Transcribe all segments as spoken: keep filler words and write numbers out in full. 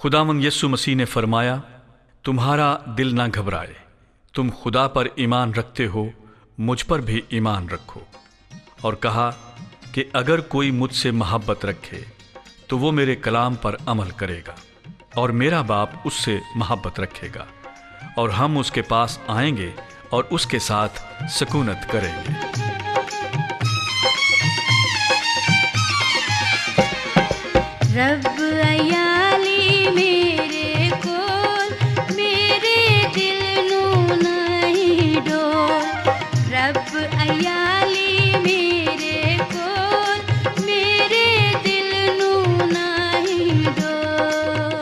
खुदावंद यीशु मसीह ने फरमाया, तुम्हारा दिल ना घबराए, तुम खुदा पर ईमान रखते हो, मुझ पर भी ईमान रखो। और कहा कि अगर कोई मुझसे मोहब्बत रखे तो वो मेरे कलाम पर अमल करेगा, और मेरा बाप उससे मोहब्बत रखेगा, और हम उसके पास आएंगे और उसके साथ सकूनत करेंगे। रब अयाली मेरे कोल, मेरे दिल नू नहीं डोल। रब अयाली मेरे कोल, मेरे दिल नू नहीं डोल।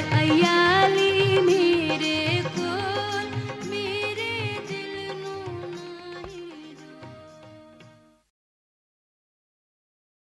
अयाली